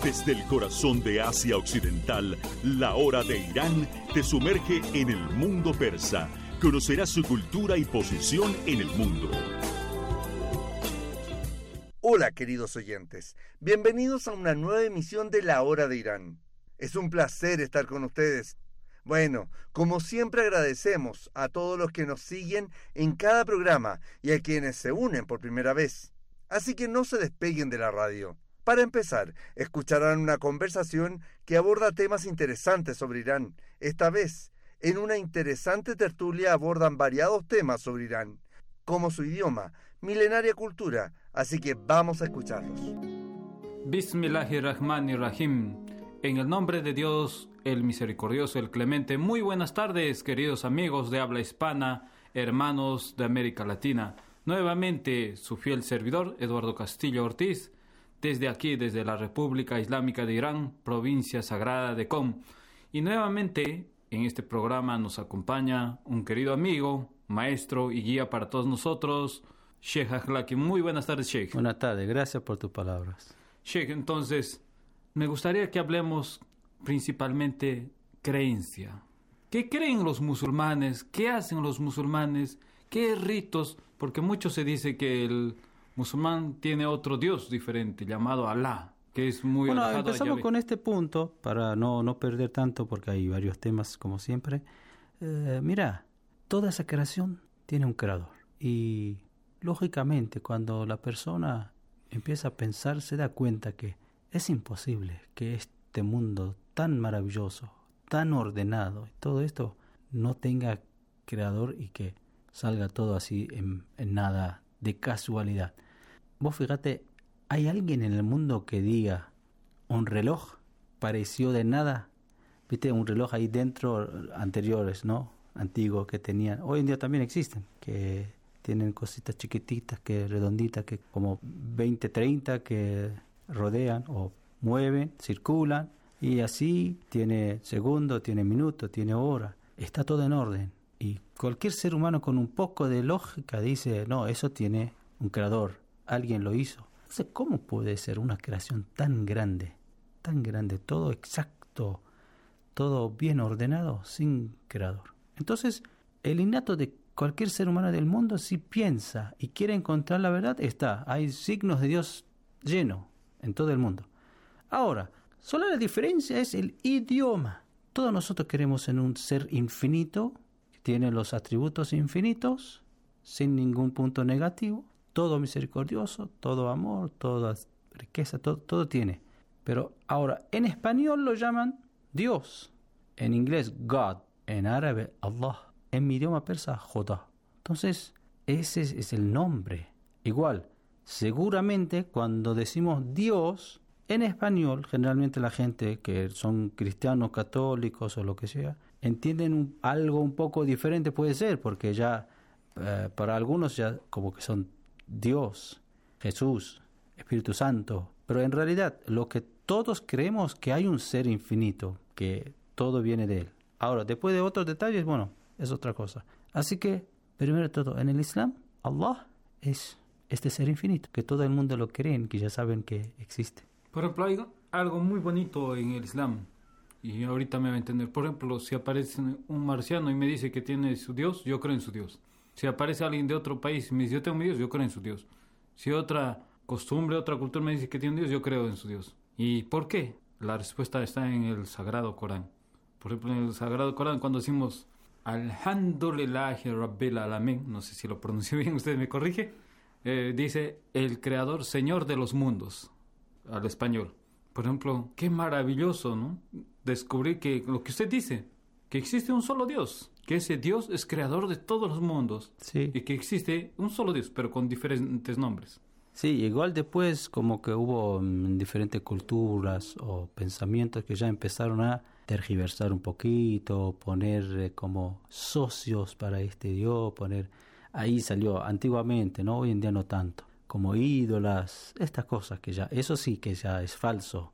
Desde el corazón de Asia Occidental, la hora de Irán te sumerge en el mundo persa. Conocerás su cultura y posición en el mundo. Hola queridos oyentes, bienvenidos a una nueva emisión de La Hora de Irán. Es un placer estar con ustedes. Bueno, como siempre agradecemos a todos los que nos siguen en cada programa y a quienes se unen por primera vez. Así que no se despeguen de la radio. Para empezar, escucharán una conversación que aborda temas interesantes sobre Irán. Esta vez, en una interesante tertulia abordan variados temas sobre Irán, como su idioma, milenaria cultura, así que vamos a escucharlos. Bismillahirrahmanirrahim. En el nombre de Dios, el misericordioso, el clemente. Muy buenas tardes, queridos amigos de habla hispana, hermanos de América Latina. Nuevamente, su fiel servidor, Eduardo Castillo Ortiz, desde aquí, desde la República Islámica de Irán, provincia sagrada de Qom. Y nuevamente, en este programa nos acompaña un querido amigo, maestro y guía para todos nosotros, Sheikh Akhlaqi. Muy buenas tardes, Sheikh. Buenas tardes, gracias por tus palabras. Sheikh, entonces, me gustaría que hablemos principalmente creencia. ¿Qué creen los musulmanes? ¿Qué hacen los musulmanes? ¿Qué ritos? Porque mucho se dice que el musulmán tiene otro Dios diferente, llamado Alá, que es muy alejado. Bueno, empezamos con este punto, para no perder tanto, porque hay varios temas, como siempre. Mira, toda esa creación tiene un creador. Y, lógicamente, cuando la persona empieza a pensar, se da cuenta que es imposible que este mundo tan maravilloso, tan ordenado, todo esto no tenga creador y que salga todo así en nada de casualidad. Vos fíjate, ¿hay alguien en el mundo que diga un reloj pareció de nada? Viste, un reloj ahí dentro, anteriores, ¿no? Antiguos que tenían. Hoy en día también existen, que tienen cositas chiquititas, que redonditas, que como 20, 30, que rodean o mueven, circulan. Y así tiene segundo, tiene minuto, tiene hora. Está todo en orden. Y cualquier ser humano con un poco de lógica dice, no, eso tiene un creador, alguien lo hizo. Entonces, ¿cómo puede ser una creación tan grande, todo exacto, todo bien ordenado, sin creador? Entonces, el innato de cualquier ser humano del mundo, si piensa y quiere encontrar la verdad, hay signos de Dios lleno en todo el mundo. Ahora, solo la diferencia es el idioma. Todos nosotros queremos en un ser infinito, tiene los atributos infinitos, sin ningún punto negativo, todo misericordioso, todo amor, toda riqueza, todo tiene. Pero ahora, en español lo llaman Dios, en inglés God, en árabe Allah, en mi idioma persa Jodá. Entonces, ese es el nombre. Igual, seguramente cuando decimos Dios, en español, generalmente la gente que son cristianos, católicos o lo que sea, entienden algo un poco diferente, puede ser, porque ya para algunos ya como que son Dios, Jesús, Espíritu Santo, pero en realidad lo que todos creemos que hay un ser infinito, que todo viene de él. Ahora, después de otros detalles, bueno, es otra cosa. Así que, primero de todo, en el Islam, Allah es este ser infinito, que todo el mundo lo creen, que ya saben que existe. Por ejemplo, hay algo muy bonito en el Islam, y ahorita me va a entender. Por ejemplo, si aparece un marciano y me dice que tiene su Dios, yo creo en su Dios. Si aparece alguien de otro país y me dice, yo tengo mi Dios, yo creo en su Dios. Si otra costumbre, otra cultura me dice que tiene un Dios, yo creo en su Dios. ¿Y por qué? La respuesta está en el Sagrado Corán. Por ejemplo, en el Sagrado Corán, cuando decimos Alhamdulillahi Rabbil Alamin, no sé si lo pronuncio bien, usted me corrige, dice el Creador, Señor de los mundos, al español. Por ejemplo, qué maravilloso, ¿no? Descubrir que lo que usted dice, que existe un solo Dios, que ese Dios es creador de todos los mundos, sí, y que existe un solo Dios, pero con diferentes nombres. Sí, igual después como que hubo diferentes culturas o pensamientos que ya empezaron a tergiversar un poquito, poner como socios para este Dios, ahí salió antiguamente, ¿no? Hoy en día no tanto, como ídolas, estas cosas que ya, eso sí que ya es falso.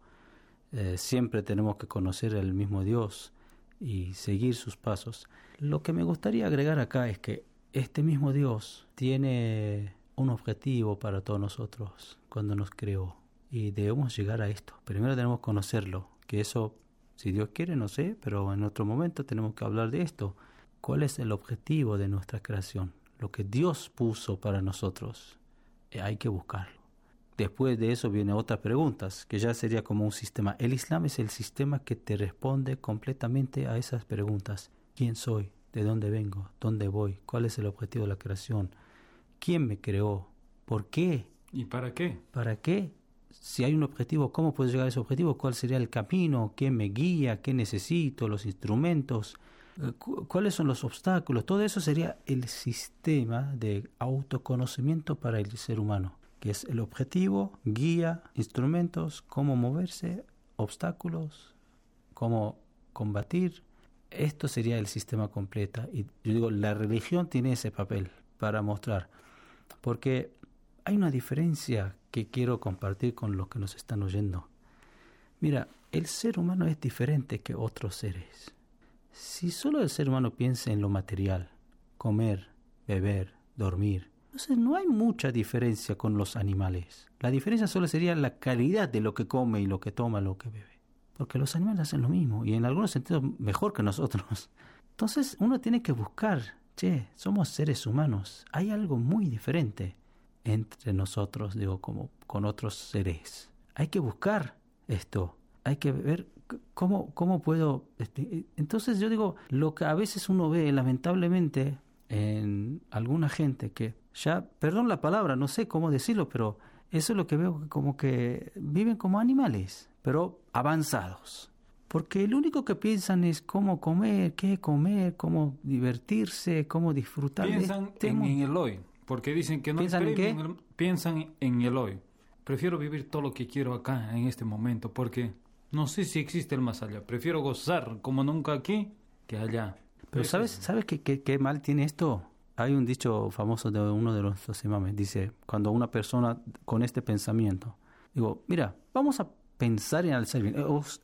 Siempre tenemos que conocer al mismo Dios y seguir sus pasos. Lo que me gustaría agregar acá es que este mismo Dios tiene un objetivo para todos nosotros cuando nos creó. y debemos llegar a esto. Primero tenemos que conocerlo, que eso, si Dios quiere, no sé, pero en otro momento tenemos que hablar de esto. ¿Cuál es el objetivo de nuestra creación? Lo que Dios puso para nosotros, hay que buscarlo. Después de eso vienen otras preguntas, que ya sería como un sistema. El Islam es el sistema que te responde completamente a esas preguntas. ¿Quién soy? ¿De dónde vengo? ¿Dónde voy? ¿Cuál es el objetivo de la creación? ¿Quién me creó? ¿Por qué? ¿Y para qué? ¿Para qué? Si hay un objetivo, ¿cómo puedo llegar a ese objetivo? ¿Cuál sería el camino? ¿Quién me guía? ¿Qué necesito? ¿Los instrumentos? ¿Cuáles son los obstáculos? Todo eso sería el sistema de autoconocimiento para el ser humano, que es el objetivo, guía, instrumentos, cómo moverse, obstáculos, cómo combatir. Esto sería el sistema completo. Y yo digo, la religión tiene ese papel para mostrar, porque hay una diferencia que quiero compartir con los que nos están oyendo. Mira, el ser humano es diferente que otros seres. Si solo el ser humano piensa en lo material, comer, beber, dormir, entonces no hay mucha diferencia con los animales. La diferencia solo sería la calidad de lo que come y lo que toma, lo que bebe. Porque los animales hacen lo mismo y en algunos sentidos mejor que nosotros. Entonces uno tiene que buscar, somos seres humanos, hay algo muy diferente entre nosotros, digo, como con otros seres. Hay que buscar esto, hay que ver cómo puedo... Entonces yo digo, lo que a veces uno ve lamentablemente en alguna gente que ya, perdón la palabra, no sé cómo decirlo, pero eso es lo que veo, como que viven como animales, pero avanzados. Porque lo único que piensan es cómo comer, qué comer, cómo divertirse, cómo disfrutar. Piensan en el hoy, porque dicen que no piensan en el hoy. Prefiero vivir todo lo que quiero acá, en este momento, porque no sé si existe el más allá. Prefiero gozar como nunca aquí que allá. Pero ¿sabes qué mal tiene esto? Hay un dicho famoso de uno de los imames. Dice, cuando una persona con este pensamiento, digo, mira, vamos a pensar en el ser bien.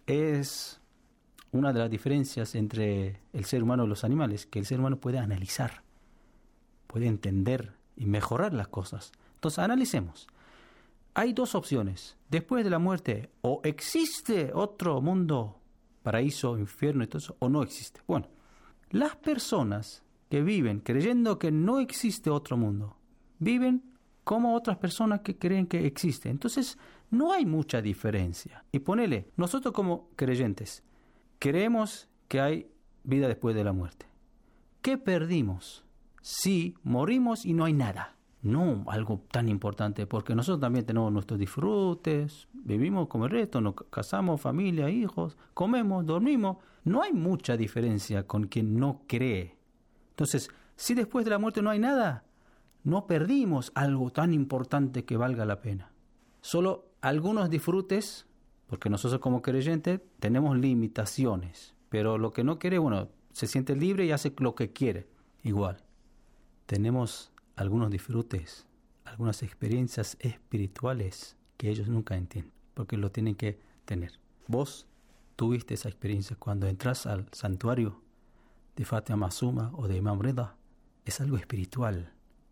Es una de las diferencias entre el ser humano y los animales, que el ser humano puede analizar, puede entender y mejorar las cosas. Entonces, analicemos. Hay dos opciones. Después de la muerte, o existe otro mundo, paraíso, infierno y todo eso, o no existe. Bueno, las personas que viven creyendo que no existe otro mundo, viven como otras personas que creen que existe. Entonces, no hay mucha diferencia. Y ponele, nosotros como creyentes, creemos que hay vida después de la muerte. ¿Qué perdimos si morimos y no hay nada? No algo tan importante, porque nosotros también tenemos nuestros disfrutes, vivimos como el resto, nos casamos, familia, hijos, comemos, dormimos. No hay mucha diferencia con quien no cree. Entonces, si después de la muerte no hay nada, no perdimos algo tan importante que valga la pena. Solo algunos disfrutes, porque nosotros como creyentes tenemos limitaciones, pero lo que no quiere, se siente libre y hace lo que quiere. Igual, tenemos algunos disfrutes, algunas experiencias espirituales que ellos nunca entienden, porque lo tienen que tener. Vos tuviste esa experiencia cuando entras al santuario de Fatima Masuma o de Imam Rida. Es algo espiritual.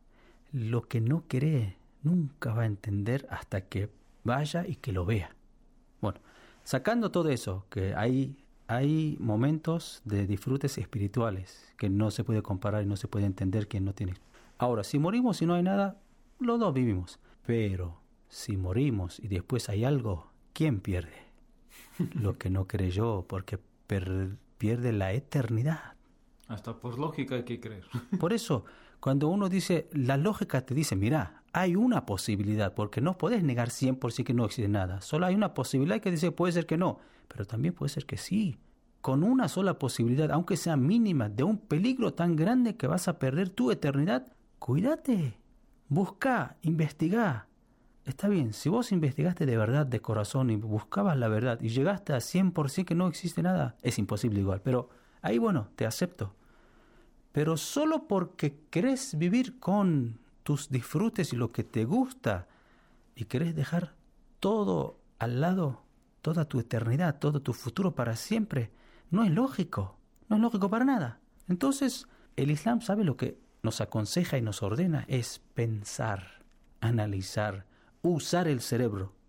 Lo que no cree nunca va a entender hasta que vaya y que lo vea. Bueno, sacando todo eso, que hay momentos de disfrutes espirituales que no se puede comparar y no se puede entender quien no tiene. Ahora, si morimos y no hay nada, los dos vivimos. Pero si morimos y después hay algo, ¿quién pierde? Lo que no creyó, porque pierde la eternidad. Hasta por lógica hay que creer. Por eso, cuando uno dice, la lógica te dice, mira, hay una posibilidad, porque no podés negar 100% que no existe nada. Solo hay una posibilidad que dice, puede ser que no, pero también puede ser que sí. Con una sola posibilidad, aunque sea mínima, de un peligro tan grande que vas a perder tu eternidad, cuídate, busca, investigá. Está bien, si vos investigaste de verdad, de corazón, y buscabas la verdad, y llegaste a 100% que no existe nada, es imposible igual, pero ahí te acepto. Pero solo porque querés vivir con tus disfrutes y lo que te gusta, y querés dejar todo al lado, toda tu eternidad, todo tu futuro para siempre, no es lógico para nada. Entonces, el Islam sabe lo que nos aconseja y nos ordena, es pensar, analizar, usar el cerebro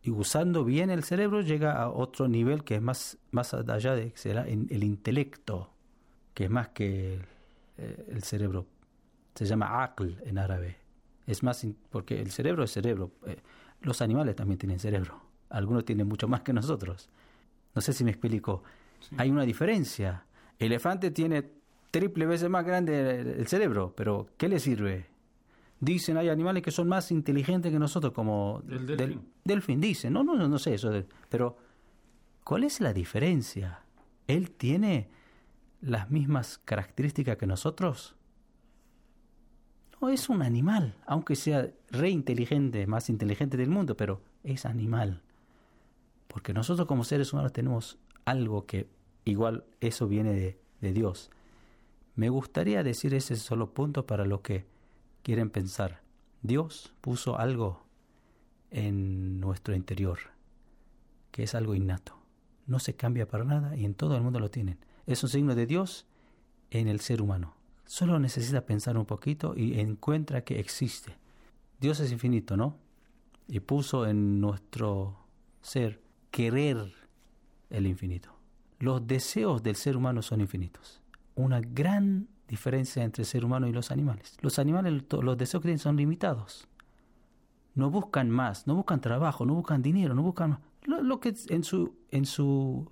y usando bien el cerebro llega a otro nivel que es más allá de que será en el intelecto, que es más que el cerebro. Se llama aql en árabe. Es más, porque el cerebro es cerebro. Los animales también tienen cerebro. Algunos tienen mucho más que nosotros. No sé si me explico. Sí. Hay una diferencia. El elefante tiene triple veces más grande el cerebro, pero ¿qué le sirve? Dicen, hay animales que son más inteligentes que nosotros, como el delfín. Delfín, dicen. No sé eso. Pero, ¿cuál es la diferencia? ¿Él tiene las mismas características que nosotros? No, es un animal, aunque sea re inteligente, más inteligente del mundo, pero es animal. Porque nosotros como seres humanos tenemos algo que igual eso viene de Dios. Me gustaría decir ese solo punto para los que quieren pensar. Dios puso algo en nuestro interior, que es algo innato. No se cambia para nada y en todo el mundo lo tienen. Es un signo de Dios en el ser humano. Solo necesita pensar un poquito y encuentra que existe. Dios es infinito, ¿no? Y puso en nuestro ser querer el infinito. Los deseos del ser humano son infinitos. Una gran diferencia entre el ser humano y los animales. Los animales, los deseos que tienen son limitados. No buscan más, no buscan trabajo, no buscan dinero, no buscan lo que en su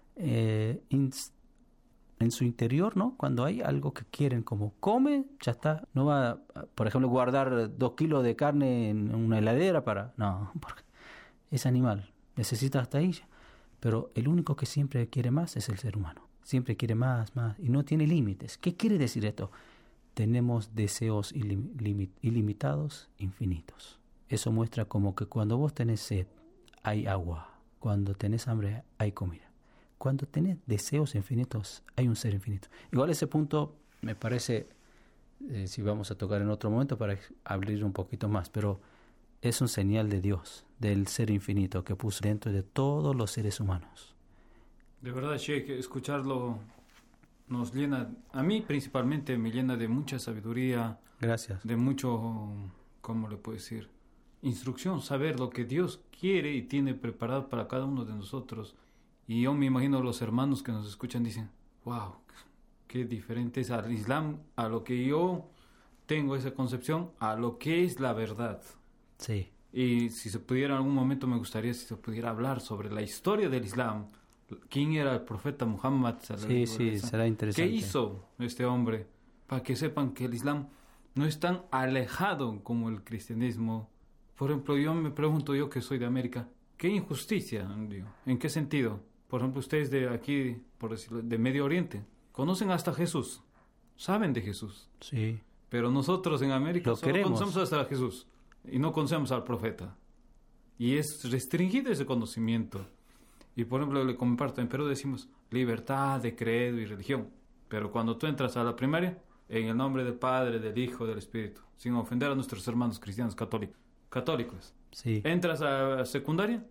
interior, ¿no? Cuando hay algo que quieren, como come, ya está. No va, por ejemplo, guardar 2 kilos de carne en una heladera no, porque es animal, necesita hasta ahí. Pero el único que siempre quiere más es el ser humano. Siempre quiere más, y no tiene límites. ¿Qué quiere decir esto? Tenemos deseos ilimitados, infinitos. Eso muestra como que cuando vos tenés sed, hay agua. Cuando tenés hambre, hay comida. Cuando tenés deseos infinitos, hay un ser infinito. Igual ese punto me parece, si vamos a tocar en otro momento para abrir un poquito más, pero es un señal de Dios, del ser infinito que puso dentro de todos los seres humanos. De verdad, Sheikh, escucharlo nos llena, a mí principalmente me llena de mucha sabiduría. Gracias. De mucho, ¿cómo le puedo decir? Instrucción, saber lo que Dios quiere y tiene preparado para cada uno de nosotros. Y yo me imagino los hermanos que nos escuchan dicen, wow, qué diferente es al Islam, a lo que yo tengo esa concepción, a lo que es la verdad. Sí. Y si se pudiera en algún momento me gustaría si se pudiera hablar sobre la historia del Islam. ¿Quién era el profeta Muhammad? Sí, será interesante. ¿Qué hizo este hombre? Para que sepan que el Islam no es tan alejado como el cristianismo. Por ejemplo, yo me pregunto, yo que soy de América, ¿qué injusticia? ¿En qué sentido? Por ejemplo, ustedes de aquí, por decirlo, de Medio Oriente, conocen hasta Jesús, saben de Jesús. Sí. Pero nosotros en América lo solo queremos. Conocemos hasta Jesús y no conocemos al profeta. Y es restringido ese conocimiento. Y por ejemplo, le comparto, en Perú decimos libertad de credo y religión. Pero cuando tú entras a la primaria, en el nombre del Padre, del Hijo, del Espíritu, sin ofender a nuestros hermanos cristianos católicos. Sí. Entras a secundaria,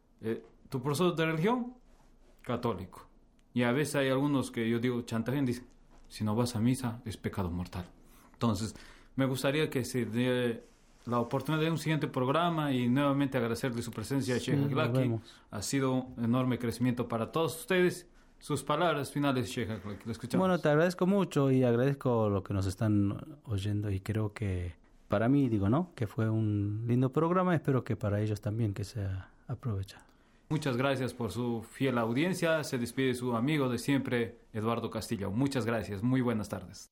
tu profesor de religión, católico. Y a veces hay algunos que yo digo, chantajean, dicen, si no vas a misa, es pecado mortal. Entonces, me gustaría que se dé la oportunidad de un siguiente programa y nuevamente agradecerle su presencia a Sheikh Aglaki. Ha sido un enorme crecimiento para todos ustedes. Sus palabras finales, Sheikh Aglaki, lo escuchamos. Bueno, te agradezco mucho y agradezco lo que nos están oyendo y creo que para mí, que fue un lindo programa. Espero que para ellos también que se aproveche. Muchas gracias por su fiel audiencia. Se despide su amigo de siempre, Eduardo Castillo. Muchas gracias. Muy buenas tardes.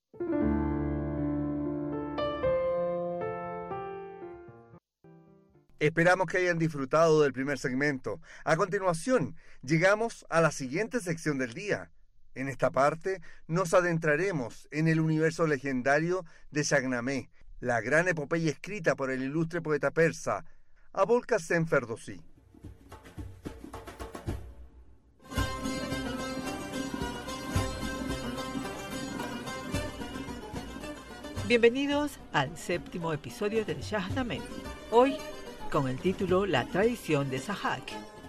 Esperamos que hayan disfrutado del primer segmento. A continuación, llegamos a la siguiente sección del día. En esta parte, nos adentraremos en el universo legendario de Shahnameh, la gran epopeya escrita por el ilustre poeta persa Abul Qasim Ferdowsi. Bienvenidos al 7º episodio del Shahnameh. Hoy, con el título La tradición de Sahak.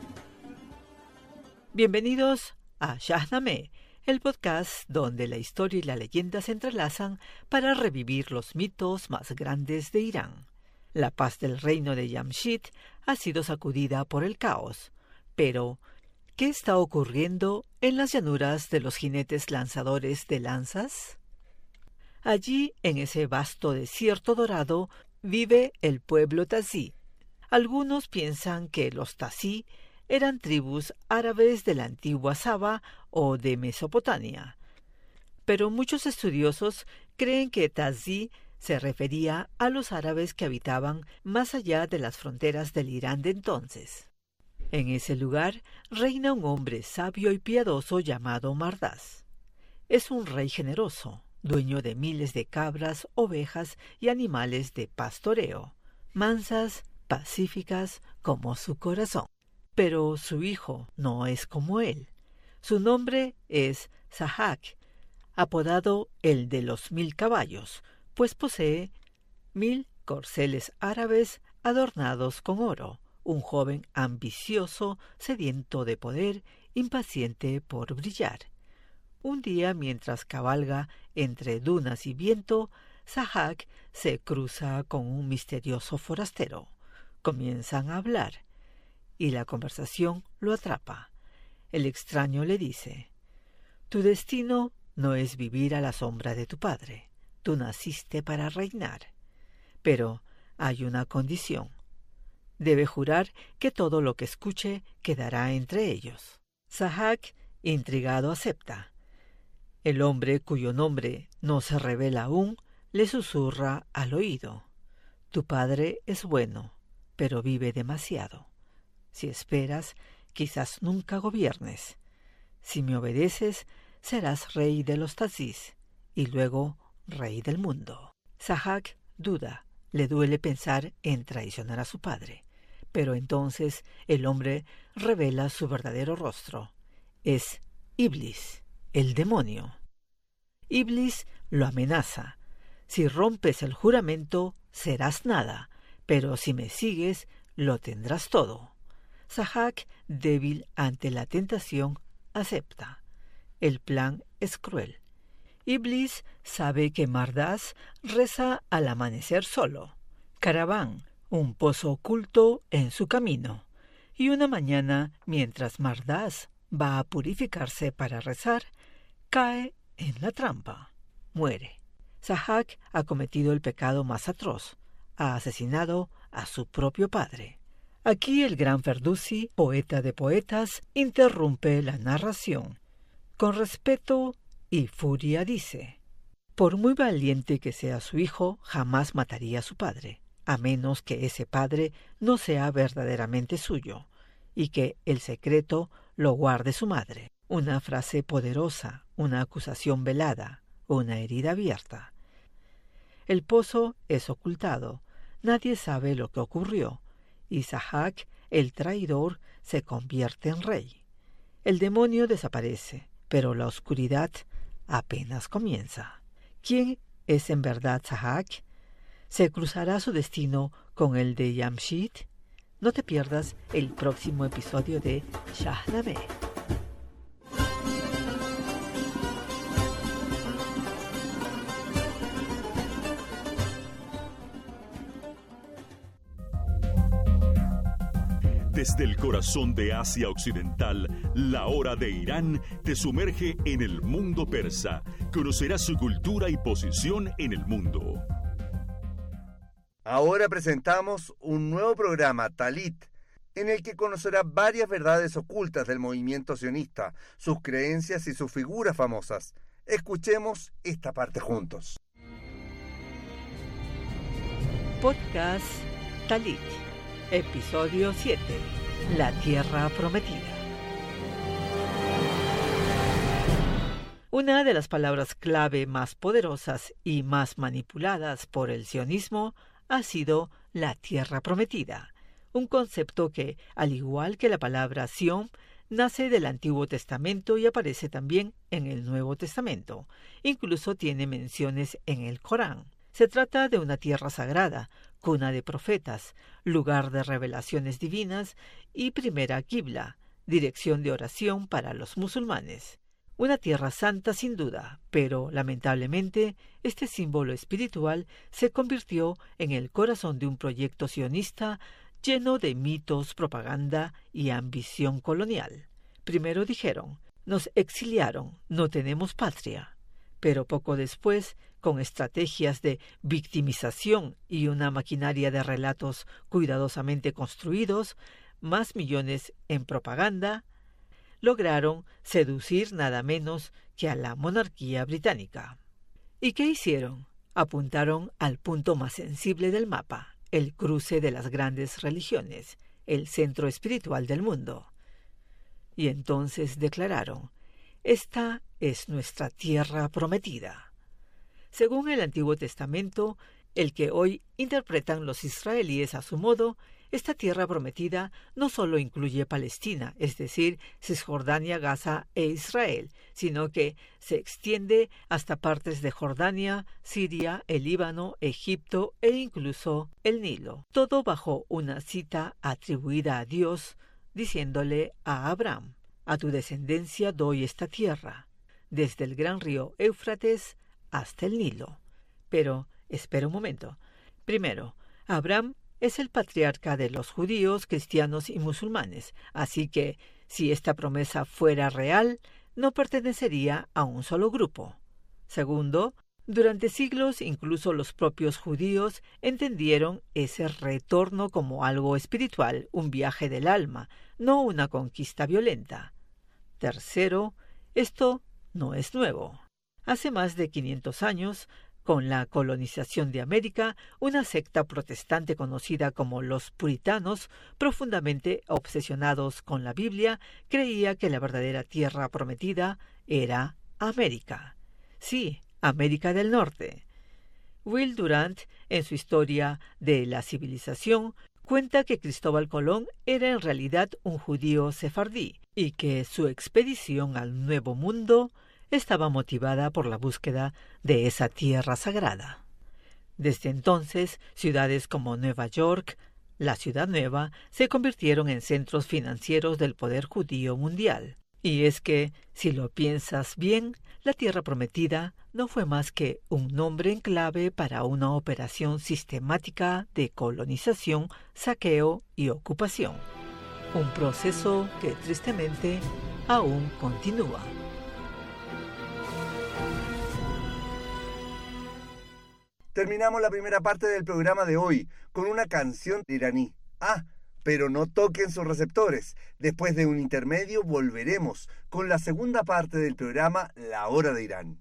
Bienvenidos a Shahnameh, el podcast donde la historia y la leyenda se entrelazan para revivir los mitos más grandes de Irán. La paz del reino de Jamshid ha sido sacudida por el caos. Pero, ¿qué está ocurriendo en las llanuras de los jinetes lanzadores de lanzas? Allí, en ese vasto desierto dorado, vive el pueblo Tazí. Algunos piensan que los Tazí eran tribus árabes de la antigua Saba o de Mesopotamia. Pero muchos estudiosos creen que Tazí se refería a los árabes que habitaban más allá de las fronteras del Irán de entonces. En ese lugar reina un hombre sabio y piadoso llamado Mardás. Es un rey generoso, dueño de miles de cabras, ovejas y animales de pastoreo, mansas, pacíficas como su corazón. Pero su hijo no es como él. Su nombre es Sahak, apodado el de los 1000 caballos, pues posee 1000 corceles árabes adornados con oro, un joven ambicioso, sediento de poder, impaciente por brillar. Un día, mientras cabalga entre dunas y viento, Sahak se cruza con un misterioso forastero. Comienzan a hablar, y la conversación lo atrapa. El extraño le dice: «Tu destino no es vivir a la sombra de tu padre. Tú naciste para reinar. Pero hay una condición. Debe jurar que todo lo que escuche quedará entre ellos». Sahak, intrigado, acepta. El hombre, cuyo nombre no se revela aún, le susurra al oído: «Tu padre es bueno, pero vive demasiado. Si esperas, quizás nunca gobiernes. Si me obedeces, serás rey de los Tazís y luego rey del mundo». Sahak duda, le duele pensar en traicionar a su padre. Pero entonces el hombre revela su verdadero rostro. Es Iblis, el demonio. Iblis lo amenaza: «Si rompes el juramento, serás nada, pero si me sigues, lo tendrás todo». Sahak, débil ante la tentación, acepta. El plan es cruel. Iblis sabe que Mardás reza al amanecer solo. Caraván, un pozo oculto en su camino. Y una mañana, mientras Mardás va a purificarse para rezar, cae en la trampa. Muere. Sahak ha cometido el pecado más atroz. Ha asesinado a su propio padre. Aquí el gran Ferdowsi, poeta de poetas, interrumpe la narración. Con respeto y furia dice: «Por muy valiente que sea su hijo, jamás mataría a su padre, a menos que ese padre no sea verdaderamente suyo, y que el secreto lo guarde su madre». Una frase poderosa, una acusación velada, una herida abierta. El pozo es ocultado, nadie sabe lo que ocurrió, y Sahak, el traidor, se convierte en rey. El demonio desaparece, pero la oscuridad apenas comienza. ¿Quién es en verdad Sahak? ¿Se cruzará su destino con el de Jamshid? No te pierdas el próximo episodio de Shahnameh. Desde el corazón de Asia Occidental, la hora de Irán te sumerge en el mundo persa. Conocerás su cultura y posición en el mundo. Ahora presentamos un nuevo programa, Talit, en el que conocerá varias verdades ocultas del movimiento sionista, sus creencias y sus figuras famosas. Escuchemos esta parte juntos. Podcast Talit, episodio 7, La Tierra Prometida. Una de las palabras clave más poderosas y más manipuladas por el sionismo ha sido la Tierra Prometida, un concepto que, al igual que la palabra Sion, nace del Antiguo Testamento y aparece también en el Nuevo Testamento. Incluso tiene menciones en el Corán. Se trata de una tierra sagrada, cuna de profetas, lugar de revelaciones divinas y primera Qibla, dirección de oración para los musulmanes. Una tierra santa sin duda, pero lamentablemente este símbolo espiritual se convirtió en el corazón de un proyecto sionista lleno de mitos, propaganda y ambición colonial. Primero dijeron, nos exiliaron, no tenemos patria. Pero poco después, con estrategias de victimización y una maquinaria de relatos cuidadosamente construidos, más millones en propaganda, lograron seducir nada menos que a la monarquía británica. ¿Y qué hicieron? Apuntaron al punto más sensible del mapa, el cruce de las grandes religiones, el centro espiritual del mundo. Y entonces declararon, esta es nuestra tierra prometida. Según el Antiguo Testamento, el que hoy interpretan los israelíes a su modo, esta tierra prometida no solo incluye Palestina, es decir, Cisjordania, Gaza e Israel, sino que se extiende hasta partes de Jordania, Siria, el Líbano, Egipto e incluso el Nilo, todo bajo una cita atribuida a Dios, diciéndole a Abraham, a tu descendencia doy esta tierra, desde el gran río Éufrates hasta el Nilo. Pero, espera un momento. Primero, Abraham es el patriarca de los judíos, cristianos y musulmanes, así que, si esta promesa fuera real, no pertenecería a un solo grupo. Segundo, durante siglos incluso los propios judíos entendieron ese retorno como algo espiritual, un viaje del alma, no una conquista violenta. Tercero, esto no es nuevo. Hace más de 500 años, con la colonización de América, una secta protestante conocida como los puritanos, profundamente obsesionados con la Biblia, creía que la verdadera tierra prometida era América. Sí, América del Norte. Will Durant, en su Historia de la Civilización, cuenta que Cristóbal Colón era en realidad un judío sefardí y que su expedición al Nuevo Mundo estaba motivada por la búsqueda de esa tierra sagrada. Desde entonces, ciudades como Nueva York, la Ciudad Nueva, se convirtieron en centros financieros del poder judío mundial. Y es que, si lo piensas bien, la Tierra Prometida no fue más que un nombre en clave para una operación sistemática de colonización, saqueo y ocupación. Un proceso que, tristemente, aún continúa. Terminamos la primera parte del programa de hoy con una canción iraní. Pero no toquen sus receptores. Después de un intermedio volveremos con la segunda parte del programa La Hora de Irán.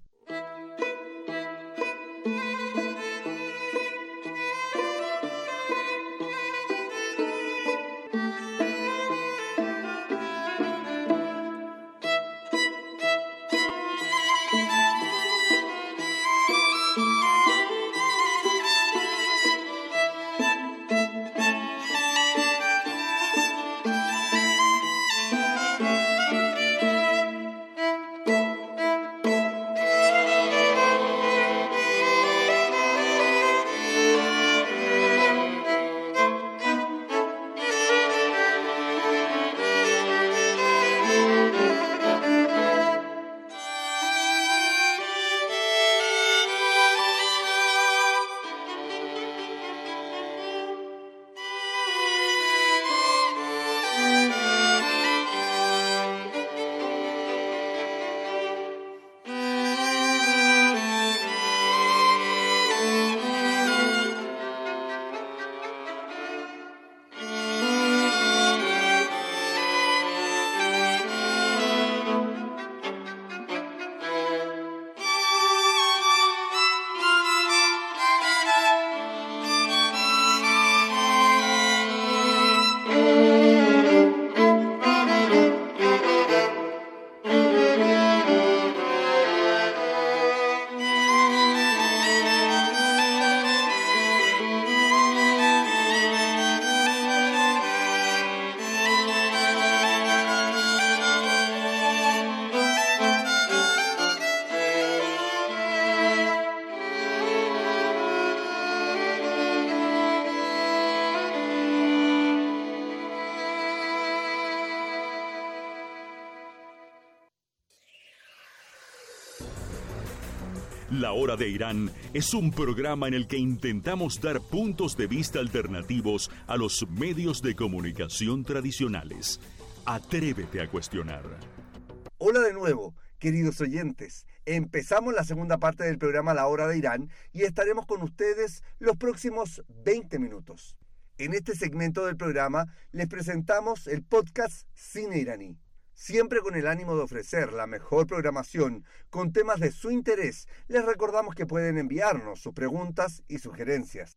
La Hora de Irán es un programa en el que intentamos dar puntos de vista alternativos a los medios de comunicación tradicionales. Atrévete a cuestionar. Hola de nuevo, queridos oyentes. Empezamos la segunda parte del programa La Hora de Irán y estaremos con ustedes los próximos 20 minutos. En este segmento del programa les presentamos el podcast Cine Iraní. Siempre con el ánimo de ofrecer la mejor programación con temas de su interés, les recordamos que pueden enviarnos sus preguntas y sugerencias.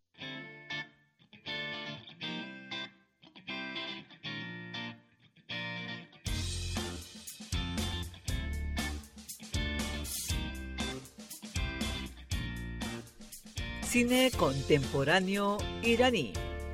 Cine contemporáneo iraní.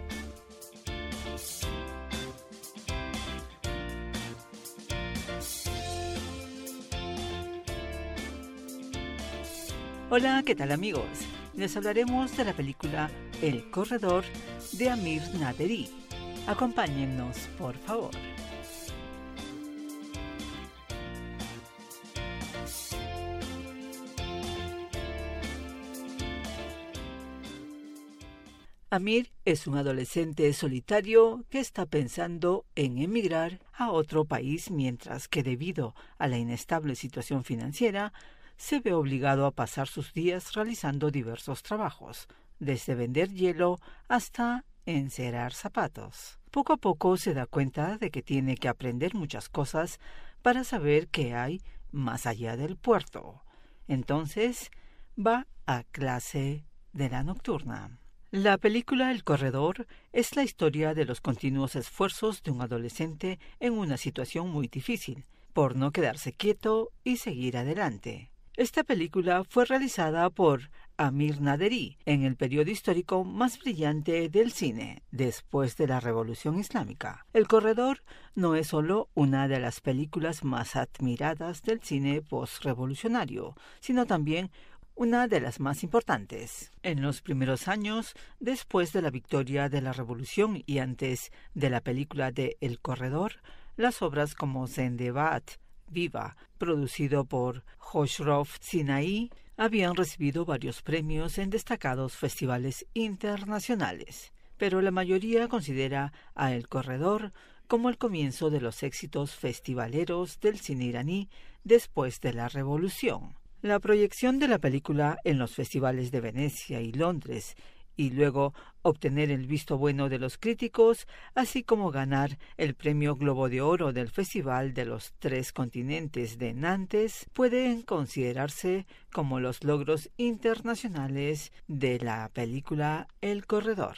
Hola, ¿qué tal amigos? Les hablaremos de la película El Corredor de Amir Naderi. Acompáñennos, por favor. Amir es un adolescente solitario que está pensando en emigrar a otro país mientras que debido a la inestable situación financiera se ve obligado a pasar sus días realizando diversos trabajos, desde vender hielo hasta encerar zapatos. Poco a poco se da cuenta de que tiene que aprender muchas cosas para saber qué hay más allá del puerto. Entonces va a clase de la nocturna. La película El Corredor es la historia de los continuos esfuerzos de un adolescente en una situación muy difícil, por no quedarse quieto y seguir adelante. Esta película fue realizada por Amir Naderi en el periodo histórico más brillante del cine, después de la Revolución Islámica. El Corredor no es solo una de las películas más admiradas del cine postrevolucionario, sino también una de las más importantes. En los primeros años, después de la victoria de la Revolución y antes de la película de El Corredor, las obras como Zendebat, Viva, producido por Khosrow Sinai, habían recibido varios premios en destacados festivales internacionales, pero la mayoría considera a El Corredor como el comienzo de los éxitos festivaleros del cine iraní después de la Revolución. La proyección de la película en los festivales de Venecia y Londres y luego obtener el visto bueno de los críticos, así como ganar el premio Globo de Oro del Festival de los Tres Continentes de Nantes, pueden considerarse como los logros internacionales de la película El Corredor.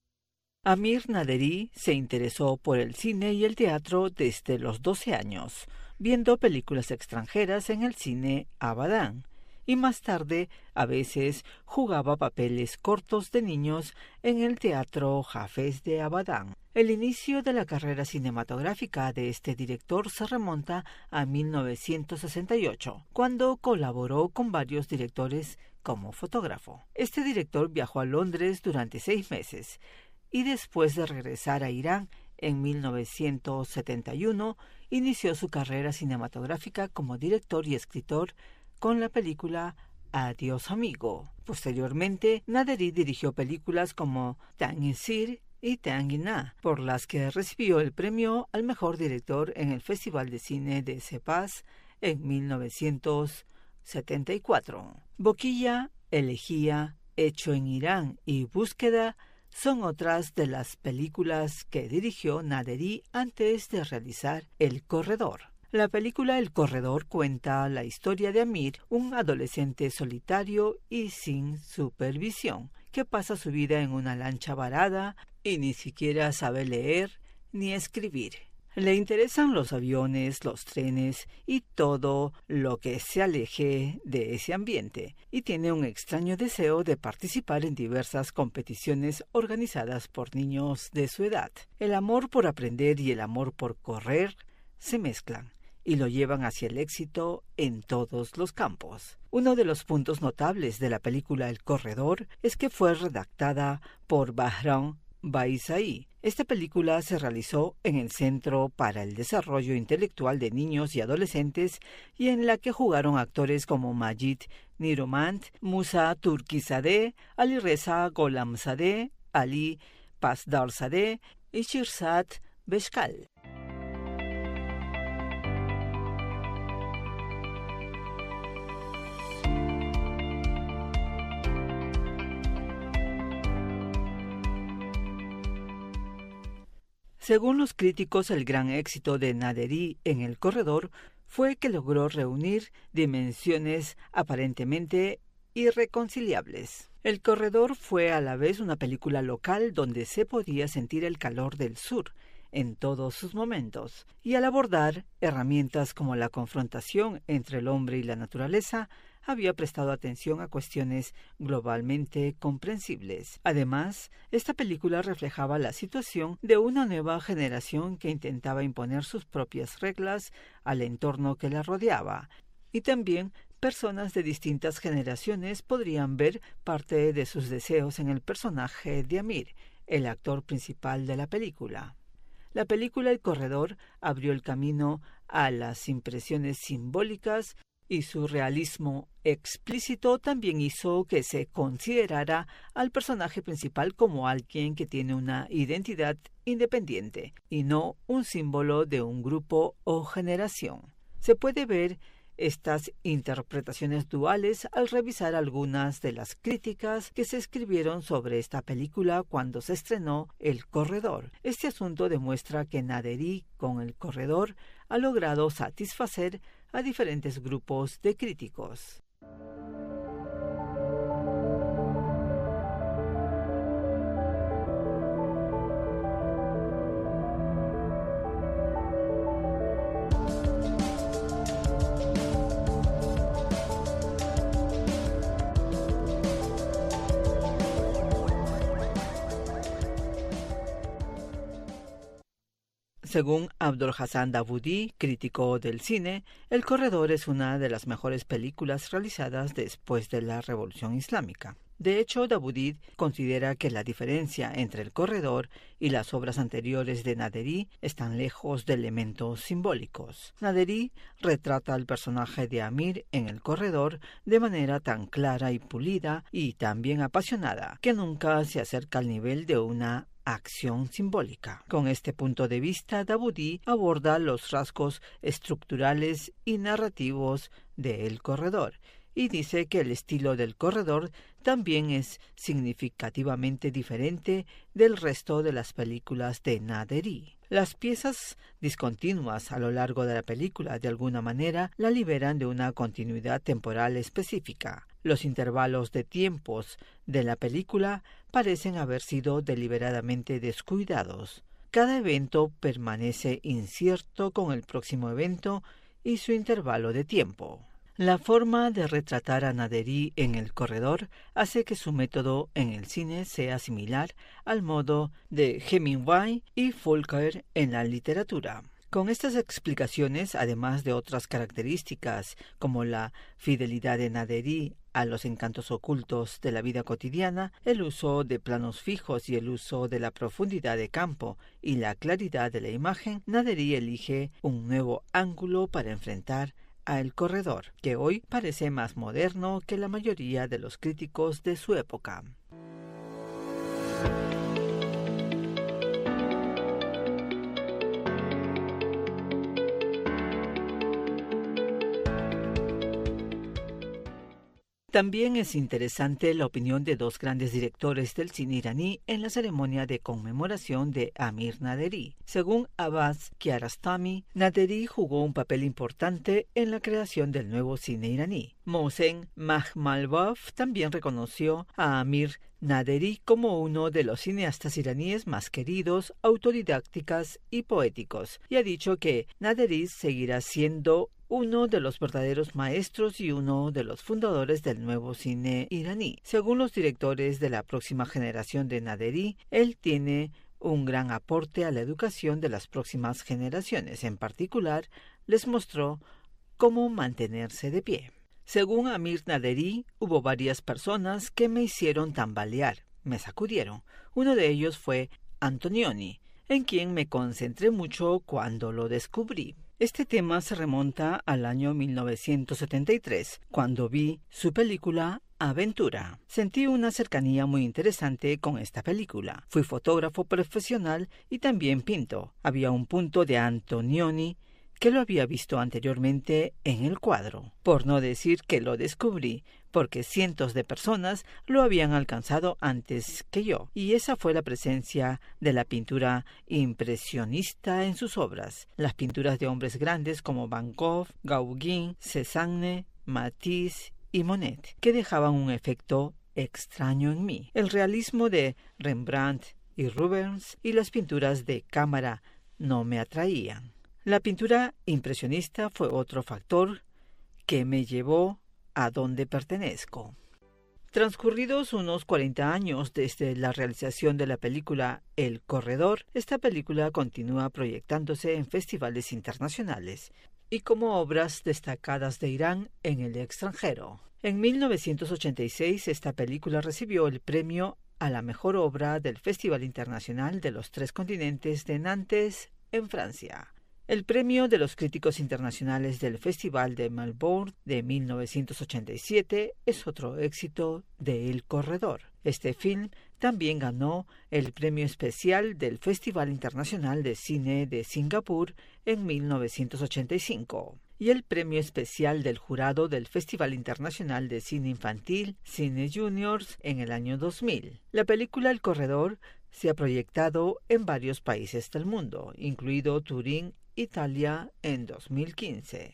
Amir Naderi se interesó por el cine y el teatro desde los 12 años, viendo películas extranjeras en el cine Abadan, y más tarde a veces jugaba papeles cortos de niños en el teatro Hafez de Abadan. El inicio de la carrera cinematográfica de este director se remonta a 1968, cuando colaboró con varios directores como fotógrafo. Este director viajó a Londres durante 6 meses y después de regresar a Irán en 1971 inició su carrera cinematográfica como director y escritor con la película Adiós Amigo. Posteriormente, Naderi dirigió películas como Tangin-Sir y Tangin-Na, por las que recibió el premio al mejor director en el Festival de Cine de Sepaz en 1974. Boquilla, Elegía, Hecho en Irán y Búsqueda son otras de las películas que dirigió Naderi antes de realizar El Corredor. La película El Corredor cuenta la historia de Amir, un adolescente solitario y sin supervisión, que pasa su vida en una lancha varada y ni siquiera sabe leer ni escribir. Le interesan los aviones, los trenes y todo lo que se aleje de ese ambiente, y tiene un extraño deseo de participar en diversas competiciones organizadas por niños de su edad. El amor por aprender y el amor por correr se mezclan y lo llevan hacia el éxito en todos los campos. Uno de los puntos notables de la película El Corredor es que fue redactada por Bahram Baisai. Esta película se realizó en el Centro para el Desarrollo Intelectual de Niños y Adolescentes y en la que jugaron actores como Majid Niromand, Musa Turkizadeh, Alireza Gholamzadeh, Ali Pasdarzadeh y Shirzad Beshkal. Según los críticos, el gran éxito de Naderi en El Corredor fue que logró reunir dimensiones aparentemente irreconciliables. El Corredor fue a la vez una película local donde se podía sentir el calor del sur en todos sus momentos, y al abordar herramientas como la confrontación entre el hombre y la naturaleza, había prestado atención a cuestiones globalmente comprensibles. Además, esta película reflejaba la situación de una nueva generación que intentaba imponer sus propias reglas al entorno que la rodeaba, y también personas de distintas generaciones podrían ver parte de sus deseos en el personaje de Amir, el actor principal de la película. La película El Corredor abrió el camino a las impresiones simbólicas y su realismo explícito también hizo que se considerara al personaje principal como alguien que tiene una identidad independiente y no un símbolo de un grupo o generación. Se puede ver estas interpretaciones duales al revisar algunas de las críticas que se escribieron sobre esta película cuando se estrenó El Corredor. Este asunto demuestra que Naderi con El Corredor ha logrado satisfacer a diferentes grupos de críticos. Según Abdul Hassan Dawoodi, crítico del cine, El Corredor es una de las mejores películas realizadas después de la Revolución Islámica. De hecho, Dawoodi considera que la diferencia entre El Corredor y las obras anteriores de Naderi están lejos de elementos simbólicos. Naderi retrata al personaje de Amir en El Corredor de manera tan clara y pulida y tan bien apasionada que nunca se acerca al nivel de una acción simbólica. Con este punto de vista, Dawoodi aborda los rasgos estructurales y narrativos de El Corredor y dice que el estilo del Corredor también es significativamente diferente del resto de las películas de Naderi. Las piezas discontinuas a lo largo de la película de alguna manera la liberan de una continuidad temporal específica. Los intervalos de tiempos de la película parecen haber sido deliberadamente descuidados. Cada evento permanece incierto con el próximo evento y su intervalo de tiempo. La forma de retratar a Naderi en El Corredor hace que su método en el cine sea similar al modo de Hemingway y Faulkner en la literatura. Con estas explicaciones, además de otras características como la fidelidad de Naderi a los encantos ocultos de la vida cotidiana, el uso de planos fijos y el uso de la profundidad de campo y la claridad de la imagen, Naderi elige un nuevo ángulo para enfrentar a El Corredor, que hoy parece más moderno que la mayoría de los críticos de su época. También es interesante la opinión de dos grandes directores del cine iraní en la ceremonia de conmemoración de Amir Naderi. Según Abbas Kiarostami, Naderi jugó un papel importante en la creación del nuevo cine iraní. Mohsen Makhmalbaf también reconoció a Amir Naderi como uno de los cineastas iraníes más queridos, autodidácticas y poéticos, y ha dicho que Naderi seguirá siendo uno de los verdaderos maestros y uno de los fundadores del nuevo cine iraní. Según los directores de la próxima generación de Naderi, él tiene un gran aporte a la educación de las próximas generaciones. En particular, les mostró cómo mantenerse de pie. Según Amir Naderi, hubo varias personas que me hicieron tambalear. me sacudieron. Uno de ellos fue Antonioni, en quien me concentré mucho cuando lo descubrí. Este tema se remonta al año 1973, cuando vi su película Aventura. Sentí una cercanía muy interesante con esta película. Fui fotógrafo profesional y también pinto. Había un punto de Antonioni que lo había visto anteriormente en el cuadro, por no decir que lo descubrí, porque cientos de personas lo habían alcanzado antes que yo, y esa fue la presencia de la pintura impresionista en sus obras, las pinturas de hombres grandes como Van Gogh, Gauguin, Cézanne, Matisse y Monet, que dejaban un efecto extraño en mí. El realismo de Rembrandt y Rubens y las pinturas de cámara no me atraían. La pintura impresionista fue otro factor que me llevó a donde pertenezco. Transcurridos unos 40 años desde la realización de la película El Corredor, esta película continúa proyectándose en festivales internacionales y como obras destacadas de Irán en el extranjero. En 1986 esta película recibió el premio a la mejor obra del Festival Internacional de los Tres Continentes de Nantes, en Francia. El premio de los críticos internacionales del Festival de Melbourne de 1987 es otro éxito de El Corredor. Este film también ganó el premio especial del Festival Internacional de Cine de Singapur en 1985 y el premio especial del jurado del Festival Internacional de Cine Infantil Cine Juniors en el año 2000. La película El Corredor se ha proyectado en varios países del mundo, incluido Turín, Italia, en 2015.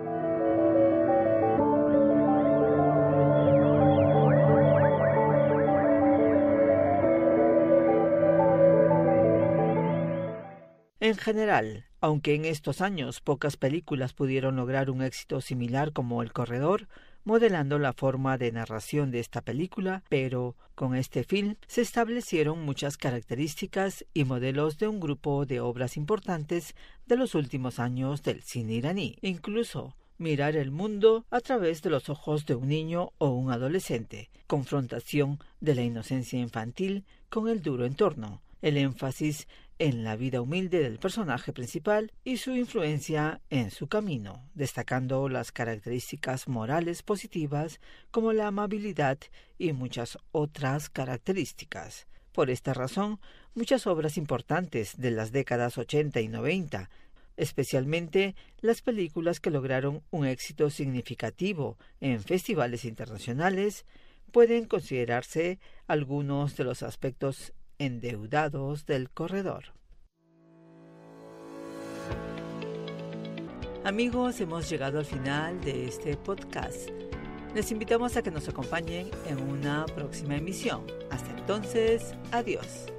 En general, aunque en estos años pocas películas pudieron lograr un éxito similar como El Corredor, modelando la forma de narración de esta película, pero con este film se establecieron muchas características y modelos de un grupo de obras importantes de los últimos años del cine iraní. Incluso mirar el mundo a través de los ojos de un niño o un adolescente, confrontación de la inocencia infantil con el duro entorno, el énfasis en la vida humilde del personaje principal y su influencia en su camino, destacando las características morales positivas como la amabilidad y muchas otras características. Por esta razón, muchas obras importantes de las décadas 80 y 90, especialmente las películas que lograron un éxito significativo en festivales internacionales, pueden considerarse algunos de los aspectos endeudados del Corredor. Amigos, hemos llegado al final de este podcast. Les invitamos a que nos acompañen en una próxima emisión. Hasta entonces, adiós.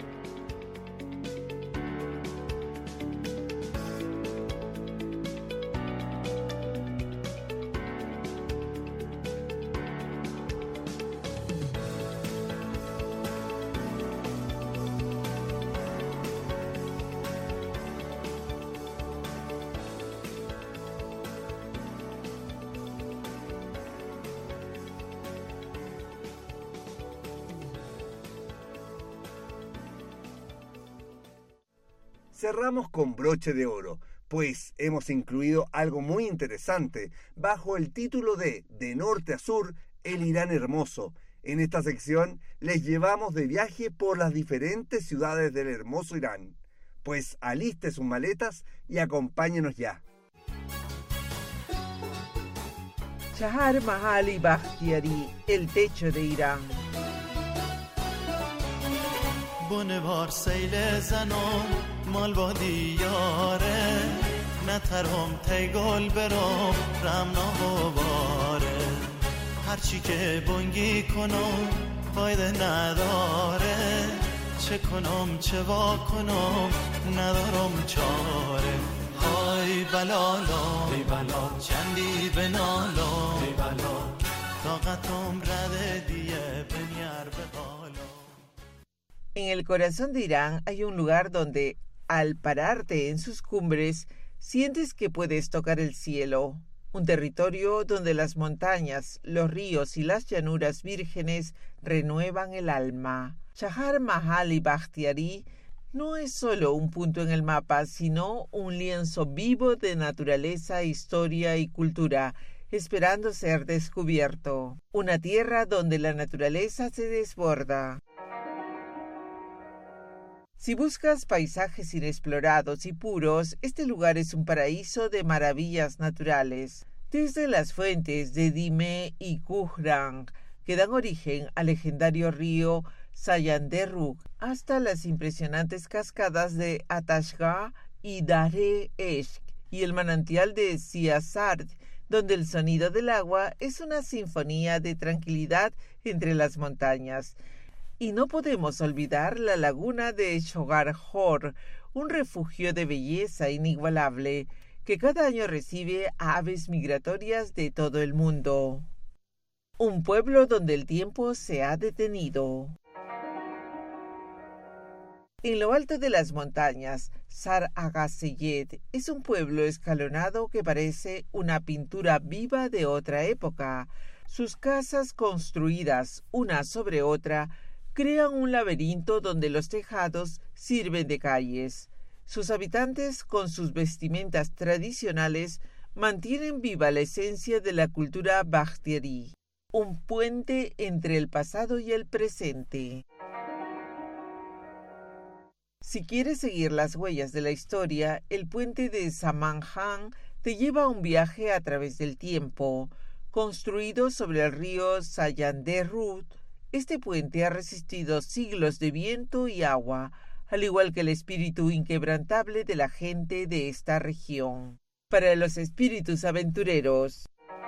Cerramos con broche de oro, pues hemos incluido algo muy interesante bajo el título de norte a sur, el Irán hermoso. En esta sección les llevamos de viaje por las diferentes ciudades del hermoso Irán. Pues aliste sus maletas y acompáñenos ya. Chahar Mahal y Bakhtiari, el techo de Irán. بنوار سیل زنم مال با دیاره نترم تی گل برم رمنا و باره هرچی که بنگی کنم فایده نداره چه کنم چه وا کنم ندارم چاره های بلالا ای بلا چندی بنالا ای بلا طاقتم رده دیه بنیر به حالا. En el corazón de Irán hay un lugar donde, al pararte en sus cumbres, sientes que puedes tocar el cielo. un territorio donde las montañas, los ríos y las llanuras vírgenes renuevan el alma. Chahar Mahal y Bakhtiari no es solo un punto en el mapa, sino un lienzo vivo de naturaleza, historia y cultura, esperando ser descubierto. Una tierra donde la naturaleza se desborda. Si buscas paisajes inexplorados y puros, este lugar es un paraíso de maravillas naturales. Desde las fuentes de Dime y Kuhrang, que dan origen al legendario río Sayanderrug, hasta las impresionantes cascadas de Atashga y Dare Eshk, y el manantial de Siasard, donde el sonido del agua es una sinfonía de tranquilidad entre las montañas. Y no podemos olvidar la laguna de Shogar Hor, un refugio de belleza inigualable, que cada año recibe a aves migratorias de todo el mundo. Un pueblo donde el tiempo se ha detenido. En lo alto de las montañas, Sar Agaseyed es un pueblo escalonado que parece una pintura viva de otra época. Sus casas construidas una sobre otra crean un laberinto donde los tejados sirven de calles. Sus habitantes, con sus vestimentas tradicionales, mantienen viva la esencia de la cultura Bakhtiari, un puente entre el pasado y el presente. Si quieres seguir las huellas de la historia, el puente de Samanjang te lleva a un viaje a través del tiempo. Construido sobre el río Sayanderrug, este puente ha resistido siglos de viento y agua, al igual que el espíritu inquebrantable de la gente de esta región. Para los espíritus aventureros,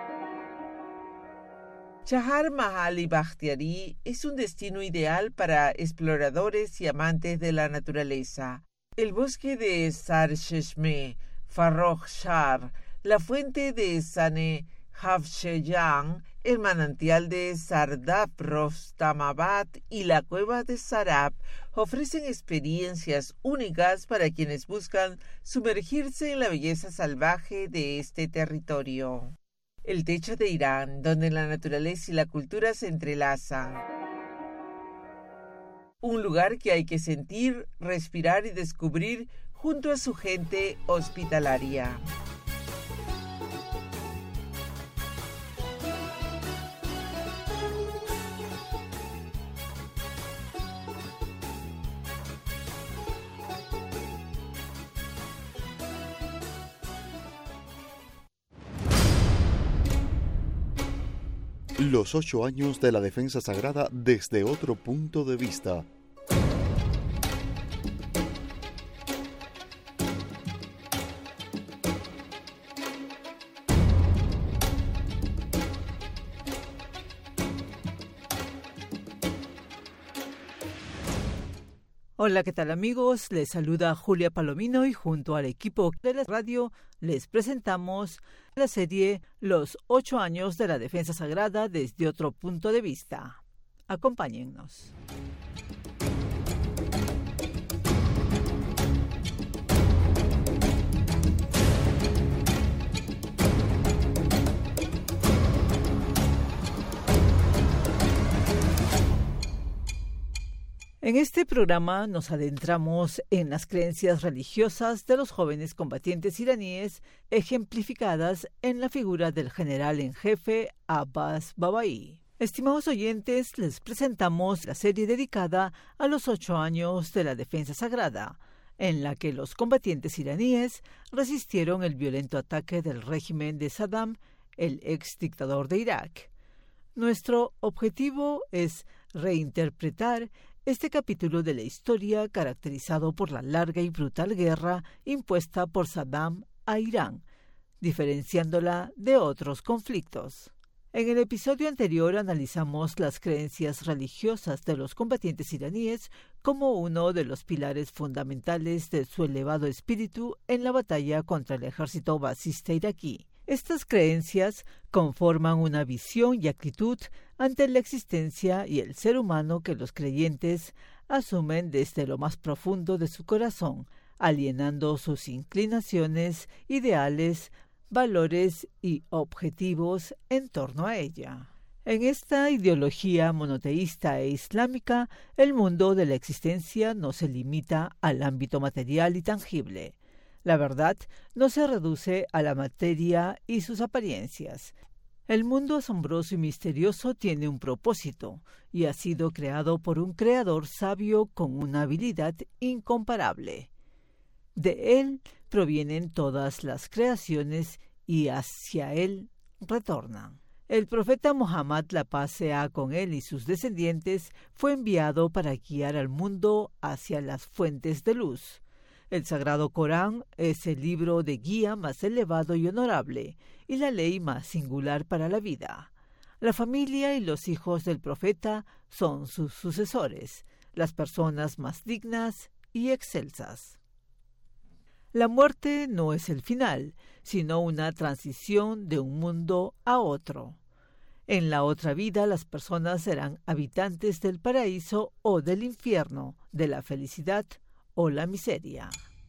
Chahar Mahal y Bakhtiari es un destino ideal para exploradores y amantes de la naturaleza. El bosque de Sar Cheshme, Farrokh Shar, la fuente de Sane Havsheyang, el manantial de Sardab Rostamabad y la cueva de Sarab ofrecen experiencias únicas para quienes buscan sumergirse en la belleza salvaje de este territorio. El techo de Irán, donde la naturaleza y la cultura se entrelazan. Un lugar que hay que sentir, respirar y descubrir junto a su gente hospitalaria. Los 8 años de la defensa sagrada desde otro punto de vista. Hola, ¿qué tal amigos? Les saluda Julia Palomino y junto al equipo de la radio les presentamos la serie Los 8 años de la defensa sagrada desde otro punto de vista. Acompáñennos. En este programa nos adentramos en las creencias religiosas de los jóvenes combatientes iraníes, ejemplificadas en la figura del general en jefe Abbas Babai. Estimados oyentes, les presentamos la serie dedicada a los 8 años de la defensa sagrada, en la que los combatientes iraníes resistieron el violento ataque del régimen de Saddam, el ex dictador de Irak. Nuestro objetivo es reinterpretar este capítulo de la historia caracterizado por la larga y brutal guerra impuesta por Saddam a Irán, diferenciándola de otros conflictos. En el episodio anterior analizamos las creencias religiosas de los combatientes iraníes como uno de los pilares fundamentales de su elevado espíritu en la batalla contra el ejército basista iraquí. Estas creencias conforman una visión y actitud ante la existencia y el ser humano que los creyentes asumen desde lo más profundo de su corazón, alienando sus inclinaciones, ideales, valores y objetivos en torno a ella. En esta ideología monoteísta e islámica, el mundo de la existencia no se limita al ámbito material y tangible. La verdad no se reduce a la materia y sus apariencias. El mundo asombroso y misterioso tiene un propósito y ha sido creado por un creador sabio con una habilidad incomparable. De él provienen todas las creaciones y hacia él retornan. El profeta Muhammad, la paz sea con él y sus descendientes, fue enviado para guiar al mundo hacia las fuentes de luz. El Sagrado Corán es el libro de guía más elevado y honorable, y la ley más singular para la vida. La familia y los hijos del profeta son sus sucesores, las personas más dignas y excelsas. La muerte no es el final, sino una transición de un mundo a otro. En la otra vida las personas serán habitantes del paraíso o del infierno, de la felicidad o la miseria.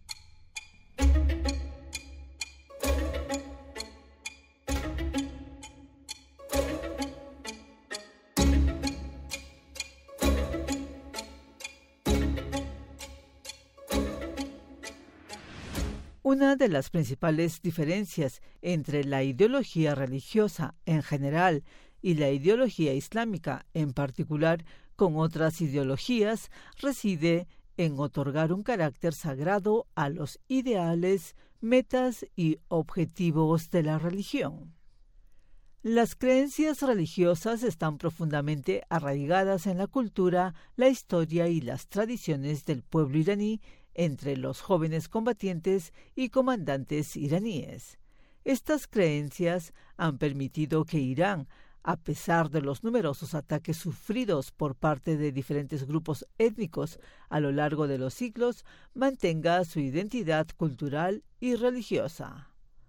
Una de las principales diferencias entre la ideología religiosa en general y la ideología islámica en particular con otras ideologías reside en otorgar un carácter sagrado a los ideales, metas y objetivos de la religión. Las creencias religiosas están profundamente arraigadas en la cultura, la historia y las tradiciones del pueblo iraní entre los jóvenes combatientes y comandantes iraníes. Estas creencias han permitido que Irán, a pesar de los numerosos ataques sufridos por parte de diferentes grupos étnicos a lo largo de los siglos, mantenga su identidad cultural y religiosa.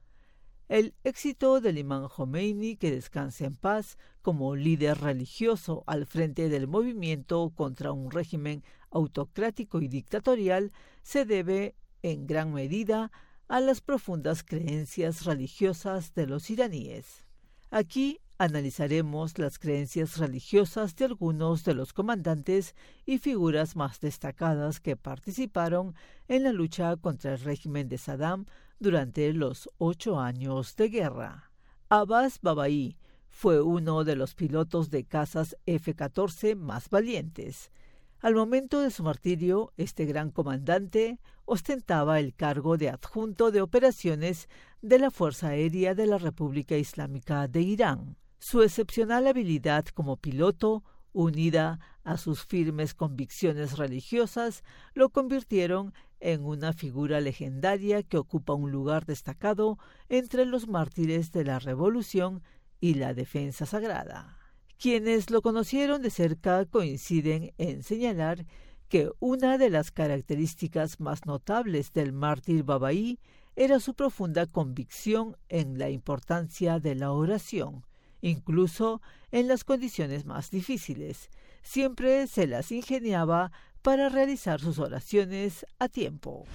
El éxito del imán Jomeini, que descanse en paz, como líder religioso al frente del movimiento contra un régimen autocrático y dictatorial, se debe en gran medida a las profundas creencias religiosas de los iraníes. Aquí analizaremos las creencias religiosas de algunos de los comandantes y figuras más destacadas que participaron en la lucha contra el régimen de Saddam durante los 8 años de guerra. Abbas Babai fue uno de los pilotos de cazas F-14 más valientes. Al momento de su martirio, este gran comandante ostentaba el cargo de adjunto de operaciones de la Fuerza Aérea de la República Islámica de Irán. Su excepcional habilidad como piloto, unida a sus firmes convicciones religiosas, lo convirtieron en una figura legendaria que ocupa un lugar destacado entre los mártires de la Revolución y la defensa sagrada. Quienes lo conocieron de cerca coinciden en señalar que una de las características más notables del mártir Babai era su profunda convicción en la importancia de la oración, incluso en las condiciones más difíciles. Siempre se las ingeniaba para realizar sus oraciones a tiempo.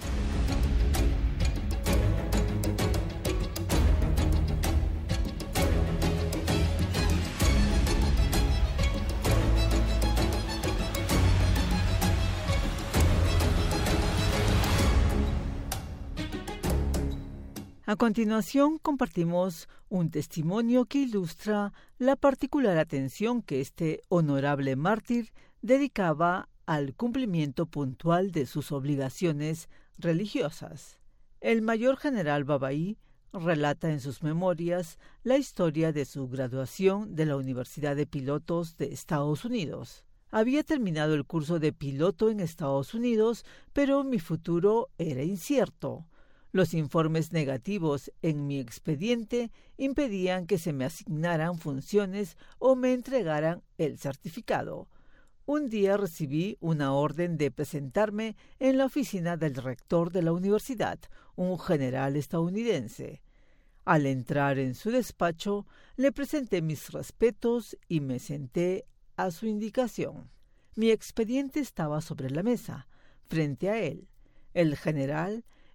A continuación compartimos un testimonio que ilustra la particular atención que este honorable mártir dedicaba al cumplimiento puntual de sus obligaciones religiosas. El mayor general Babai relata en sus memorias la historia de su graduación de la Universidad de Pilotos de Estados Unidos. Había terminado el curso de piloto en Estados Unidos, pero mi futuro era incierto. Los informes negativos en mi expediente impedían que se me asignaran funciones o me entregaran el certificado. Un día recibí una orden de presentarme en la oficina del rector de la universidad, un general estadounidense. Al entrar en su despacho, le presenté mis respetos y me senté a su indicación. Mi expediente estaba sobre la mesa, frente a él. El general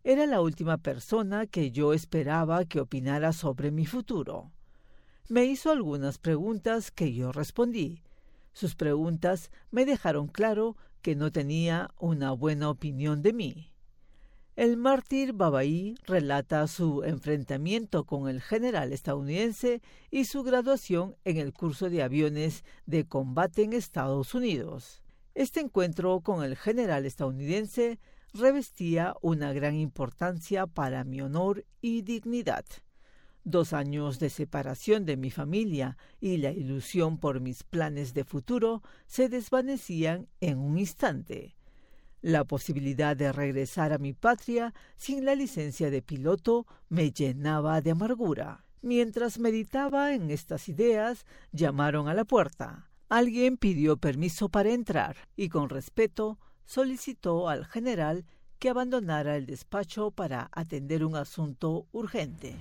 Era la última persona que yo esperaba que opinara sobre mi futuro. Me hizo algunas preguntas que yo respondí. Sus preguntas me dejaron claro que no tenía una buena opinión de mí. El mártir Babaí relata su enfrentamiento con el general estadounidense y su graduación en el curso de aviones de combate en Estados Unidos. Este encuentro con el general estadounidense revestía una gran importancia para mi honor y dignidad. 2 años de separación de mi familia y la ilusión por mis planes de futuro se desvanecían en un instante. La posibilidad de regresar a mi patria sin la licencia de piloto me llenaba de amargura. Mientras meditaba en estas ideas, llamaron a la puerta. Alguien pidió permiso para entrar y con respeto solicitó al general que abandonara el despacho para atender un asunto urgente.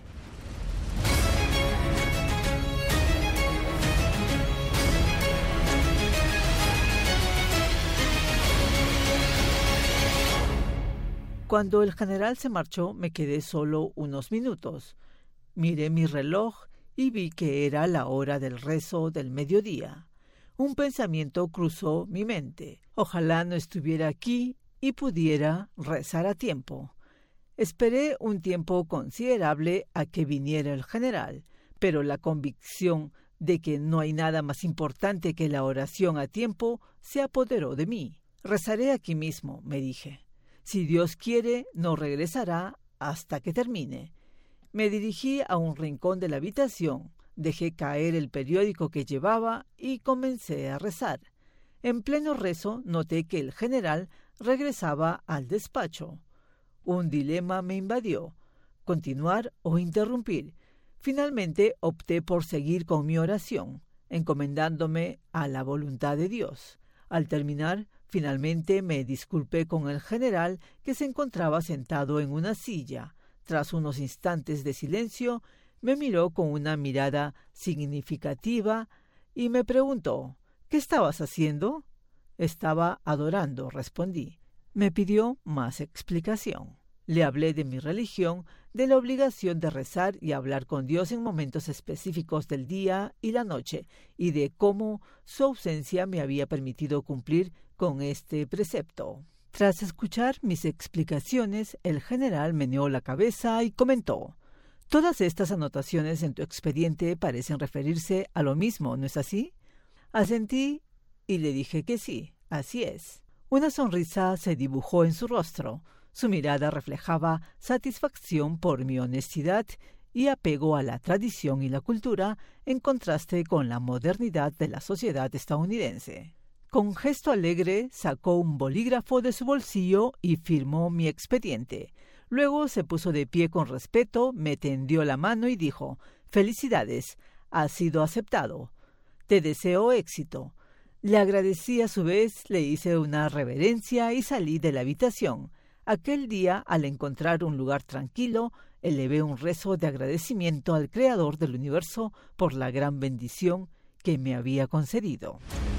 Cuando el general se marchó, me quedé solo unos minutos. Miré mi reloj y vi que era la hora del rezo del mediodía. Un pensamiento cruzó mi mente. Ojalá no estuviera aquí y pudiera rezar a tiempo. Esperé un tiempo considerable a que viniera el general, pero la convicción de que no hay nada más importante que la oración a tiempo se apoderó de mí. Rezaré aquí mismo, me dije. Si Dios quiere, no regresará hasta que termine. Me dirigí a un rincón de la habitación, dejé caer el periódico que llevaba y comencé a rezar. En pleno rezo noté que el general regresaba al despacho. Un dilema me invadió, continuar o interrumpir. Finalmente opté por seguir con mi oración, encomendándome a la voluntad de Dios. Al terminar, finalmente me disculpé con el general, que se encontraba sentado en una silla. Tras unos instantes de silencio, me miró con una mirada significativa y me preguntó: ¿qué estabas haciendo? Estaba adorando, respondí. Me pidió más explicación. Le hablé de mi religión, de la obligación de rezar y hablar con Dios en momentos específicos del día y la noche, y de cómo su ausencia me había permitido cumplir con este precepto. Tras escuchar mis explicaciones, el general meneó la cabeza y comentó: «Todas estas anotaciones en tu expediente parecen referirse a lo mismo, ¿no es así?» Asentí y le dije que sí, así es. Una sonrisa se dibujó en su rostro. Su mirada reflejaba satisfacción por mi honestidad y apego a la tradición y la cultura, en contraste con la modernidad de la sociedad estadounidense. Con gesto alegre sacó un bolígrafo de su bolsillo y firmó mi expediente. Luego se puso de pie con respeto, me tendió la mano y dijo: «Felicidades, has sido aceptado. Te deseo éxito». Le agradecí a su vez, le hice una reverencia y salí de la habitación. Aquel día, al encontrar un lugar tranquilo, elevé un rezo de agradecimiento al Creador del universo por la gran bendición que me había concedido.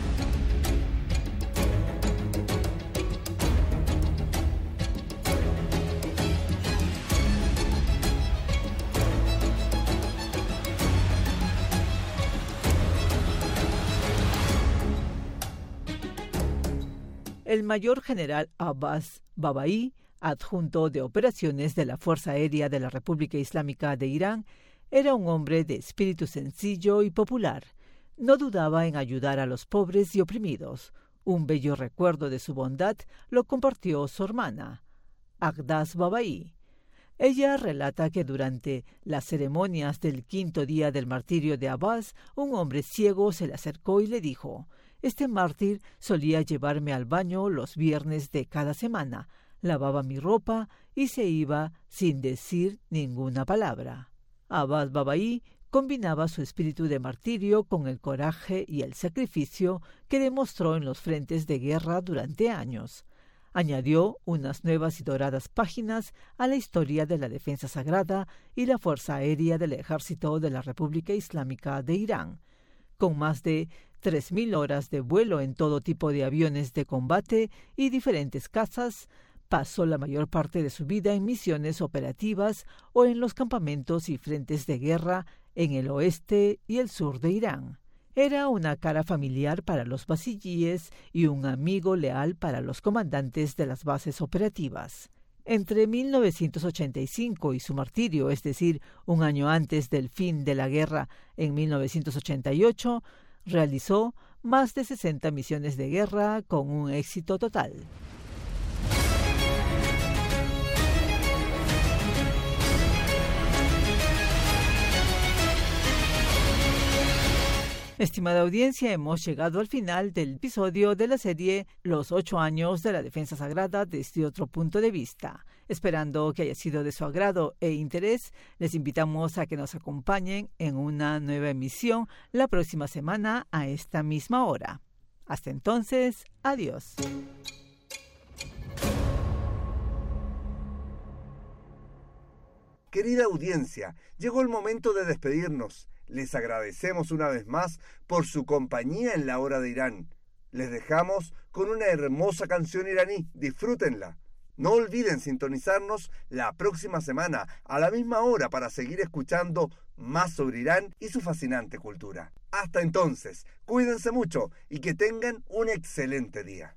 El mayor general Abbas Babaí, adjunto de operaciones de la Fuerza Aérea de la República Islámica de Irán, era un hombre de espíritu sencillo y popular. No dudaba en ayudar a los pobres y oprimidos. Un bello recuerdo de su bondad lo compartió su hermana, Agdas Babaí. Ella relata que durante las ceremonias del 5º día del martirio de Abbas, un hombre ciego se le acercó y le dijo: «Este mártir solía llevarme al baño los viernes de cada semana, lavaba mi ropa y se iba sin decir ninguna palabra». Abbas Babaí combinaba su espíritu de martirio con el coraje y el sacrificio que demostró en los frentes de guerra durante años. Añadió unas nuevas y doradas páginas a la historia de la defensa sagrada y la Fuerza Aérea del Ejército de la República Islámica de Irán. Con más de 3.000 horas de vuelo en todo tipo de aviones de combate y diferentes cazas, pasó la mayor parte de su vida en misiones operativas o en los campamentos y frentes de guerra en el oeste y el sur de Irán. Era una cara familiar para los basillíes y un amigo leal para los comandantes de las bases operativas. Entre 1985 y su martirio, es decir, un año antes del fin de la guerra en 1988, realizó más de 60 misiones de guerra con un éxito total. Estimada audiencia, hemos llegado al final del episodio de la serie Los 8 años de la defensa sagrada desde otro punto de vista. Esperando que haya sido de su agrado e interés, les invitamos a que nos acompañen en una nueva emisión la próxima semana a esta misma hora. Hasta entonces, adiós. Querida audiencia, llegó el momento de despedirnos. Les agradecemos una vez más por su compañía en la hora de Irán. Les dejamos con una hermosa canción iraní. Disfrútenla. No olviden sintonizarnos la próxima semana a la misma hora para seguir escuchando más sobre Irán y su fascinante cultura. Hasta entonces, cuídense mucho y que tengan un excelente día.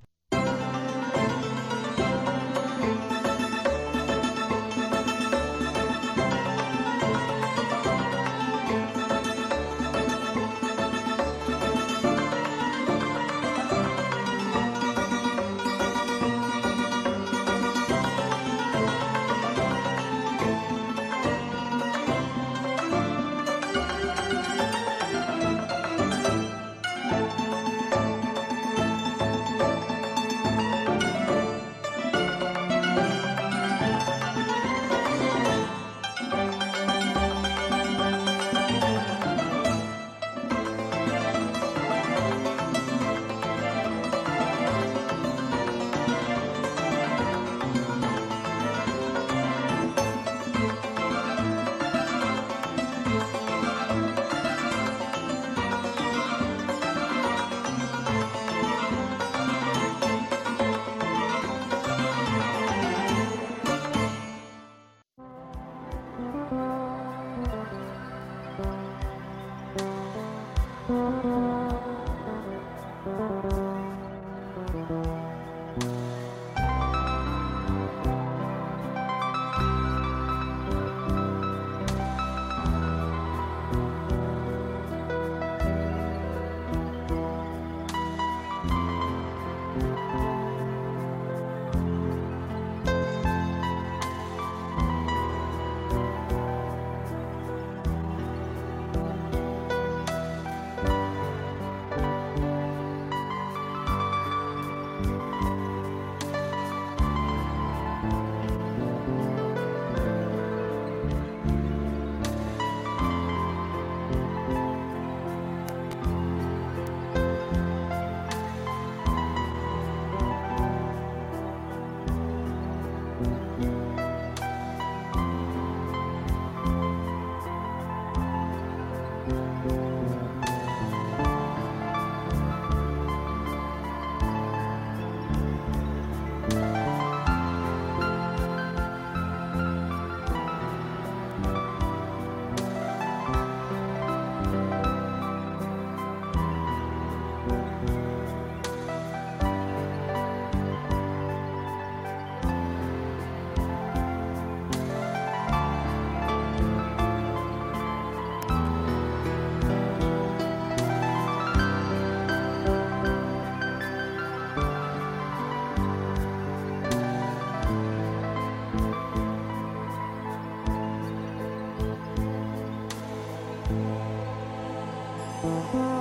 Thank you.